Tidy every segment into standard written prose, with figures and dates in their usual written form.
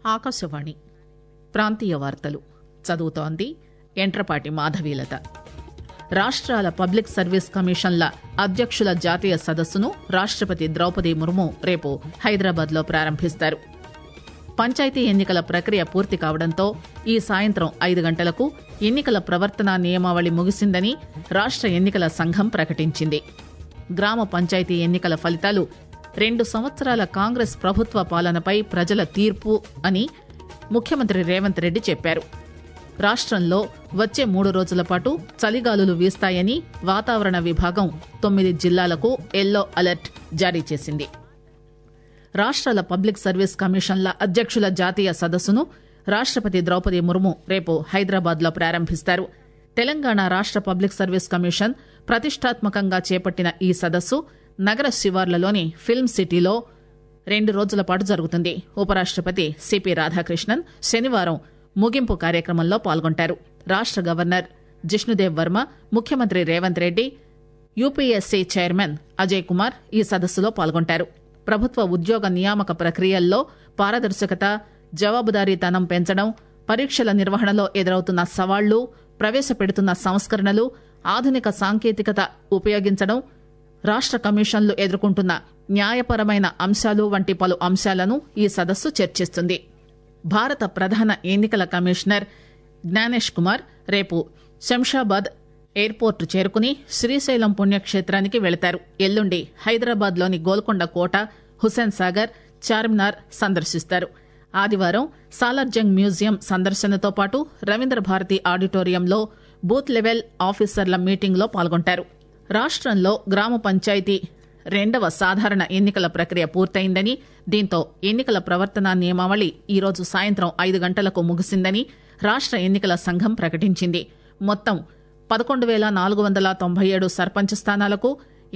ఆకాశవాణి ప్రాంతీయ వార్తలు చదువుతోంది ఎంట్రపాటి మాధవీలత. రాష్ట్రాల పబ్లిక్ సర్వీస్ కమిషన్ల అధ్యక్షుల జాతీయ సదస్సును రాష్టపతి ద్రౌపది ముర్ము రేపు హైదరాబాద్లో ప్రారంభిస్తారు. పంచాయతీ ఎన్నికల ప్రక్రియ పూర్తి కావడంతో ఈ సాయంత్రం 5 గంటలకు ఎన్నికల ప్రవర్తనా నియమావళి ముగిసిందని రాష్ట ఎన్నికల సంఘం ప్రకటించింది. గ్రామ పంచాయతీ ఎన్నికల ఫలితాలు 2 సంవత్సరాల కాంగ్రెస్ ప్రభుత్వ పాలనపై ప్రజల తీర్పు అని ముఖ్యమంత్రి రేవంత్ రెడ్డి చెప్పారు. రాష్టంలో వచ్చే 3 రోజుల పాటు చలిగాలులు వీస్తాయని వాతావరణ విభాగం 9 జిల్లాలకు యెల్లో అలర్ట్ జారీ చేసింది. రాష్ట్రాల పబ్లిక్ సర్వీస్ కమిషన్ల అధ్యక్షుల జాతీయ సదస్సును రాష్టపతి ద్రౌపది ముర్ము రేపు హైదరాబాద్లో ప్రారంభిస్తారు. తెలంగాణ రాష్ట పబ్లిక్ సర్వీస్ కమిషన్ ప్రతిష్టాత్మకంగా చేపట్టిన ఈ సదస్సు నగర శివార్లలోని ఫిల్మ్ సిటీలో 2 రోజుల పాటు జరుగుతుంది. ఉపరాష్టపతి సిపి రాధాకృష్ణన్ శనివారం ముగింపు కార్యక్రమంలో పాల్గొంటారు. రాష్ట గవర్నర్ జిష్ణుదేవ్ వర్మ, ముఖ్యమంత్రి రేవంత్ రెడ్డి, యూపీఎస్సీ చైర్మన్ అజయ్ కుమార్ ఈ సదస్సులో పాల్గొంటారు. ప్రభుత్వ ఉద్యోగ నియామక ప్రక్రియల్లో పారదర్శకత, జవాబుదారీతనం పెంచడం, పరీక్షల నిర్వహణలో ఎదురవుతున్న సవాళ్లు, ప్రవేశపెడుతున్న సంస్కరణలు, ఆధునిక సాంకేతికత ఉపయోగించడం, రాష్ట కమిషన్లు ఎదుర్కొంటున్న న్యాయపరమైన అంశాలు వంటి పలు అంశాలను ఈ సదస్సు చర్చిస్తుంది. భారత ప్రధాన ఎన్నికల కమిషనర్ జ్ఞానేష్ కుమార్ రేపు శంషాబాద్ ఎయిర్పోర్టు చేరుకుని శ్రీశైలం పుణ్యక్షేత్రానికి వెళతారు. ఎల్లుండి హైదరాబాద్ లోని గోల్కొండ కోట, హుస్సేన్ సాగర్, చార్మినార్ సందర్శిస్తారు. ఆదివారం సాలార్జంగ్ మ్యూజియం సందర్శనతో పాటు రవీంద్ర భారతి ఆడిటోరియంలో బూత్ లెవెల్ ఆఫీసర్ల మీటింగ్లో పాల్గొంటారు. రాష్టంలో గ్రామ పంచాయతీ 2వ సాధారణ ఎన్నికల ప్రక్రియ పూర్తయిందని, దీంతో ఎన్నికల ప్రవర్తనా నియమావళి ఈరోజు సాయంత్రం 5 గంటలకు ముగిసిందని రాష్ట ఎన్నికల సంఘం ప్రకటించింది. మొత్తం 11,497 సర్పంచ్ స్థానాలకు,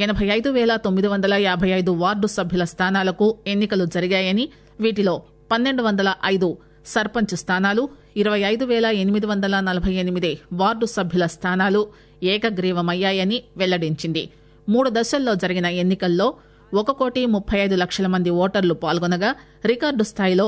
85,955 వార్డు సభ్యుల స్థానాలకు ఎన్నికలు జరిగాయని, వీటిలో 1,205 సర్పంచ్ స్థానాలు, 25,848 వార్డు సభ్యుల స్థానాలు ఏకగ్రీవమయ్యాయని వెల్లడించింది. 3 దశల్లో జరిగిన ఎన్నికల్లో 1,35,00,000 మంది ఓటర్లు పాల్గొనగా రికార్డు స్థాయిలో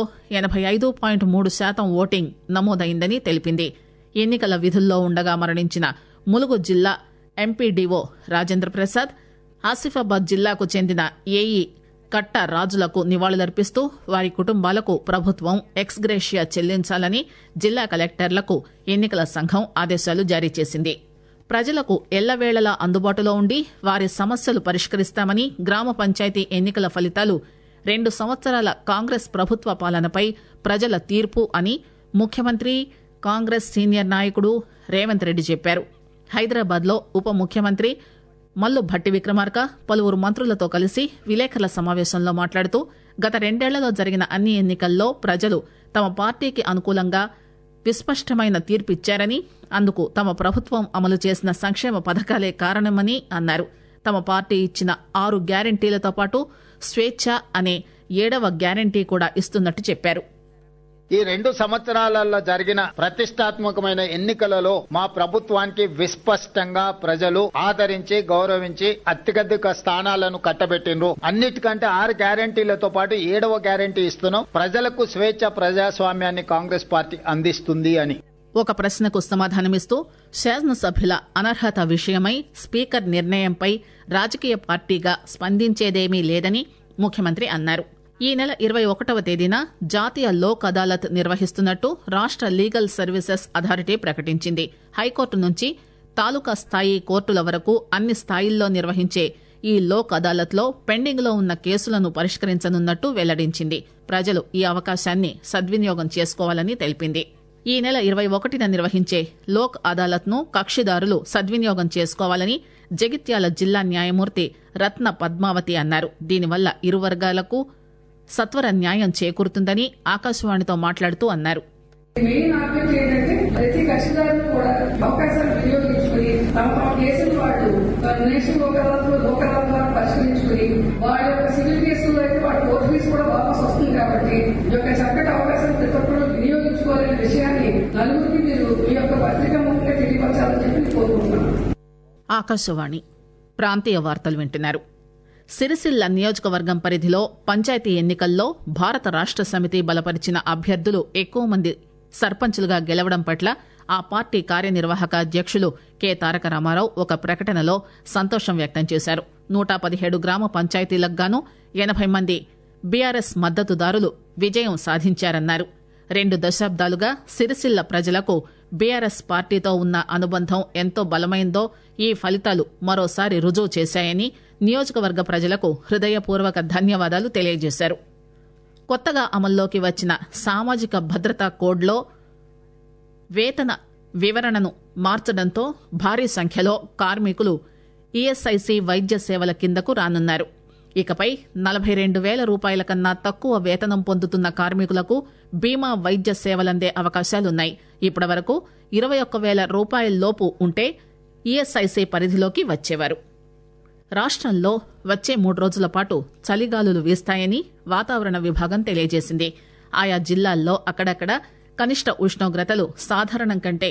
85.3% ఓటింగ్ నమోదైందని తెలిపింది. ఎన్నికల విధుల్లో ఉండగా మరణించిన ములుగు జిల్లా ఎంపీడీఓ రాజేంద్ర ప్రసాద్, ఆసిఫాబాద్ జిల్లాకు చెందిన ఏఈ కట్ట రాజులకు నివాళులర్పిస్తూ వారి కుటుంబాలకు ప్రభుత్వం ఎక్స్గ్రేషియా చెల్లించాలని జిల్లా కలెక్టర్లకు ఎన్నికల సంఘం ఆదేశాలు జారీ చేసింది. ప్రజలకు ఎల్లవేళలా అందుబాటులో ఉండి వారి సమస్యలు పరిష్కరిస్తామని, గ్రామ పంచాయతీ ఎన్నికల ఫలితాలు 2 సంవత్సరాల కాంగ్రెస్ ప్రభుత్వ పాలనపై ప్రజల తీర్పు అని ముఖ్యమంత్రి, కాంగ్రెస్ సీనియర్ నాయకుడు రేవంత్ రెడ్డి చెప్పారు. హైదరాబాద్ లో ఉప ముఖ్యమంత్రి మల్లు భట్టి విక్రమార్క పలువురు మంత్రులతో కలిసి విలేకరుల సమావేశంలో మాట్లాడుతూ, గత 2 ఏళ్లలో జరిగిన అన్ని ఎన్నికల్లో ప్రజలు తమ పార్టీకి అనుకూలంగా విస్పష్టమైన తీర్పిచ్చారని, అందుకు తమ ప్రభుత్వం అమలు చేసిన సంక్షేమ పథకాలే కారణమని అన్నారు. తమ పార్టీ ఇచ్చిన 6 గ్యారంటీలతో పాటు స్వేచ్ఛ అనే 7వ గ్యారంటీ కూడా ఇస్తున్నట్టు చెప్పారు. ఈ 2 సంవత్సరాలలో జరిగిన ప్రతిష్టాత్మకమైన ఎన్నికలలో మా ప్రభుత్వానికి విస్పష్టంగా ప్రజలు ఆదరించి, గౌరవించి అత్యధిక స్థానాలను కట్టబెట్టిండ్రు. అన్నిటికంటే 6 గ్యారంటీలతో పాటు 7వ గ్యారంటీ ఇస్తున్నాం. ప్రజలకు స్వేచ్ఛ, ప్రజాస్వామ్యాన్ని కాంగ్రెస్ పార్టీ అందిస్తుంది అని. ఒక ప్రశ్నకు సమాధానమిస్తూ శాసనసభ్యుల అనర్హత విషయమై స్పీకర్ నిర్ణయంపై రాజకీయ పార్టీగా స్పందించేదేమీ లేదని ముఖ్యమంత్రి అన్నారు. ఈ నెల 21వ తేదీన జాతీయ లోక్ అదాలత్ నిర్వహిస్తున్నట్టు రాష్ట లీగల్ సర్వీసెస్ అథారిటీ ప్రకటించింది. హైకోర్టు నుంచి తాలూకా స్థాయి కోర్టుల వరకు అన్ని స్థాయిల్లో నిర్వహించే ఈ లోక్ అదాలత్ లో పెండింగ్ లో ఉన్న కేసులను పరిష్కరించనున్నట్టు వెల్లడించింది. ప్రజలు ఈ అవకాశాన్ని సద్వినియోగం చేసుకోవాలని తెలిపింది. ఈ నెల 21న నిర్వహించే లోక్ అదాలత్ ను కక్షిదారులు సద్వినియోగం చేసుకోవాలని జగిత్యాల జిల్లా న్యాయమూర్తి రత్న పద్మావతి అన్నారు. దీనివల్ల ఇరు వర్గాలకు సత్వర న్యాయం చేకూరుతుందని ఆకాశవాణితో మాట్లాడుతూ అన్నారు. మెయిన్ ఆబ్జెక్ట్ ఏంటంటే ప్రతి కక్షిదారులు కూడా అవకాశాలు వినియోగించుకుని తమ కేసులు వాళ్ళు నేషనల్ లోక్ అదాలత్ పరిష్కరించుకుని వాళ్ళ యొక్క సివిల్ కేసుల్లో అయితే వాళ్ళ కోర్టు ఫీజు కూడా వాపస్ వస్తుంది. కాబట్టి ఈ యొక్క చక్కటి అవకాశాలు ప్రతి ఒక్కరు వినియోగించుకోవాలనే విషయాన్ని నలుగురికి మీరు మీ యొక్క పత్రిక ముఖ్యంగా తెలియపరచాలని చెప్పి కోరుకుంటున్నాను. ఆకాశవాణి ప్రాంతీయ వార్తలు వింటున్నారు. సిరిసిల్ల నియోజకవర్గం పరిధిలో పంచాయతీ ఎన్నికల్లో భారత రాష్ట సమితి బలపరిచిన అభ్యర్థులు ఎక్కువ మంది సర్పంచులుగా గెలవడం పట్ల ఆ పార్టీ కార్యనిర్వాహక అధ్యక్షులు కె తారక రామారావు ఒక ప్రకటనలో సంతోషం వ్యక్తం చేశారు. 117 గ్రామ పంచాయతీలకు గాను 80 మంది బీఆర్ఎస్ మద్దతుదారులు విజయం సాధించారన్నారు. 2 దశాబ్దాలుగా సిరిసిల్ల ప్రజలకు బీఆర్ఎస్ పార్టీతో ఉన్న అనుబంధం ఎంతో బలమైందో ఈ ఫలితాలు మరోసారి రుజువు చేశాయని నియోజకవర్గ ప్రజలకు హృదయపూర్వక ధన్యవాదాలు తెలియజేశారు. కొత్తగా అమల్లోకి వచ్చిన సామాజిక భద్రతా కోడ్లో వేతన వివరణను మార్చడంతో భారీ సంఖ్యలో కార్మికులు ఈఎస్ఐసి వైద్య సేవల కిందకు రానున్నారు. ఇకపై 42,000 రూపాయల కన్నా తక్కువ వేతనం పొందుతున్న కార్మికులకు బీమా వైద్య సేవలందే అవకాశాలున్నాయి. ఇప్పటి వరకు 21,000 రూపాయల్లోపు ఉంటే ఈఎస్ఐసి పరిధిలోకి వచ్చేవారు. రాష్టంలో వచ్చే 3 రోజుల పాటు చలిగాలులు వీస్తాయని వాతావరణ విభాగం తెలియజేసింది. ఆయా జిల్లాల్లో అక్కడక్కడ కనిష్ట ఉష్ణోగ్రతలు సాధారణం కంటే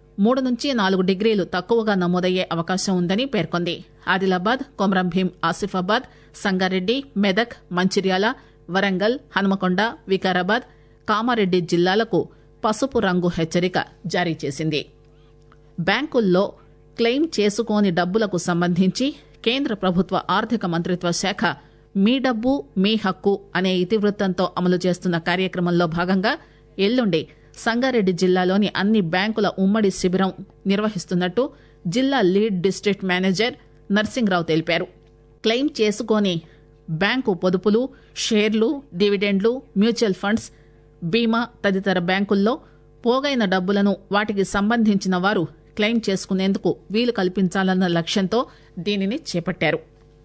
3 నుంచి 4 డిగ్రీలు తక్కువగా నమోదయ్యే అవకాశం ఉందని పేర్కొంది. ఆదిలాబాద్, కొమరంభీం, ఆసిఫాబాద్, సంగారెడ్డి, మెదక్, మంచిర్యాల, వరంగల్, హనుమకొండ, వికారాబాద్, కామారెడ్డి జిల్లాలకు పసుపు రంగు హెచ్చరిక జారీ చేసింది. బ్యాంకుల్లో క్లెయిమ్ చేసుకోని డబ్బులకు సంబంధించి కేంద్ర ప్రభుత్వ ఆర్థిక మంత్రిత్వ శాఖ మీ డబ్బు మీ హక్కు అనే ఇతివృత్తంతో అమలు చేస్తున్న కార్యక్రమంలో భాగంగా ఎల్లుండి సంగారెడ్డి జిల్లాలోని అన్ని బ్యాంకుల ఉమ్మడి శిబిరం నిర్వహిస్తున్నట్టు జిల్లా లీడ్ డిస్టిక్ట్ మేనేజర్ నర్సింగ్రావు తెలిపారు. క్లెయిమ్ చేసుకోని బ్యాంకు పొదుపులు, షేర్లు, డివిడెండ్లు, మ్యూచువల్ ఫండ్స్, బీమా తదితర బ్యాంకుల్లో పోగైన డబ్బులను వాటికి సంబంధించిన వారు క్లెయిమ్ చేసుకునేందుకు వీలు కల్పించాలన్న లక్ష్యంతో దీనిని చేపట్టారు.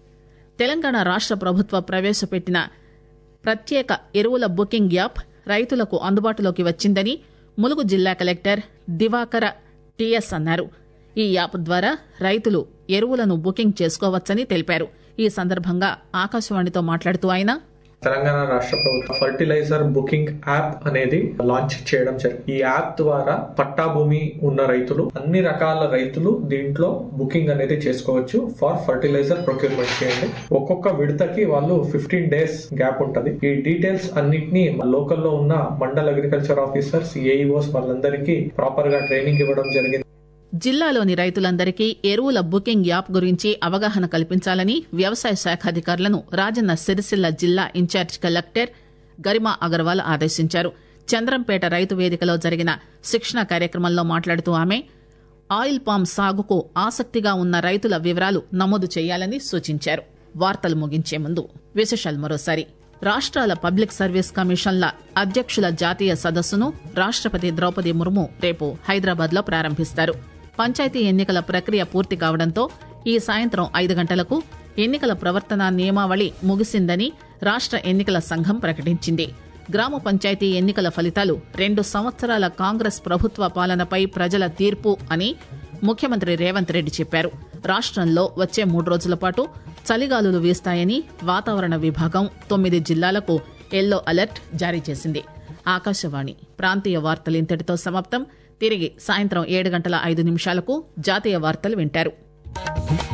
తెలంగాణ రాష్ట ప్రభుత్వం ప్రవేశపెట్టిన ప్రత్యేక ఎరువుల బుకింగ్ యాప్ రైతులకు అందుబాటులోకి వచ్చిందని ములుగు జిల్లా కలెక్టర్ దివాకర టీఎస్ అన్నారు. ఈ యాప్ ద్వారా రైతులు ఎరువులను బుకింగ్ చేసుకోవచ్చని తెలిపారు. ఈ సందర్భంగా ఆకాశవాణితో మాట్లాడుతూ ఆయన, తెలంగాణ రాష్ట్ర ప్రభుత్వం ఫర్టిలైజర్ బుకింగ్ యాప్ అనేది లాంచ్ చేయడం జరిగింది. ఈ యాప్ ద్వారా పట్టా భూమి ఉన్న రైతులు, అన్ని రకాల రైతులు దీంట్లో బుకింగ్ అనేది చేసుకోవచ్చు ఫర్ ఫర్టిలైజర్ ప్రొక్యూర్మెంట్ చేయండి. ఒక్కొక్క విడతకి వాళ్ళు 15 days గ్యాప్ ఉంటది. ఈ డీటెయిల్స్ అన్నిటినీ లోకల్లో ఉన్న మండల్ అగ్రికల్చర్ ఆఫీసర్స్, ఏఈఓస్ వాళ్ళందరికీ ప్రాపర్ గా ట్రైనింగ్ ఇవ్వడం జరిగింది. జిల్లాలోని రైతులందరికీ ఎరువుల బుకింగ్ యాప్ గురించి అవగాహన కల్పించాలని వ్యవసాయ శాఖ అధికారులను రాజన్న సిరిసిల్ల జిల్లా ఇన్ఛార్జ్ కలెక్టర్ గరిమా అగర్వాల్ ఆదేశించారు. చంద్రంపేట రైతు వేదికలో జరిగిన శిక్షణ కార్యక్రమంలో మాట్లాడుతూ ఆమె ఆయిల్ పామ్ సాగుకు ఆసక్తిగా ఉన్న రైతుల వివరాలు నమోదు చేయాలని సూచించారు. వార్తలు ముగించే ముందు విశేషాలు మరోసారి. రాష్ట్రాల పబ్లిక్ సర్వీస్ కమిషన్ల అధ్యక్షుల జాతీయ సదస్సును రాష్ట్రపతి ద్రౌపది ముర్ము రేపు హైదరాబాద్ లో ప్రారంభిస్తారు. పంచాయతీ ఎన్నికల ప్రక్రియ పూర్తి కావడంతో ఈ సాయంత్రం 5 గంటలకు ఎన్నికల ప్రవర్తనా నియమావళి ముగిసిందని రాష్ట ఎన్నికల సంఘం ప్రకటించింది. గ్రామ పంచాయతీ ఎన్నికల ఫలితాలు 2 సంవత్సరాల కాంగ్రెస్ ప్రభుత్వ పాలనపై ప్రజల తీర్పు అని ముఖ్యమంత్రి రేవంత్ రెడ్డి చెప్పారు. రాష్టంలో వచ్చే 3 రోజుల పాటు చలిగాలులు వీస్తాయని వాతావరణ విభాగం 9 జిల్లాలకు ఎల్లో అలర్ట్ జారీ చేసింది. ఆకాశవాణి ప్రాంతీయ వార్తలు ఇంతటితో సమాప్తం. తిరిగి సాయంత్రం 7 గంటల 5 నిమిషాలకు జాతీయ వార్తలు వింటారు.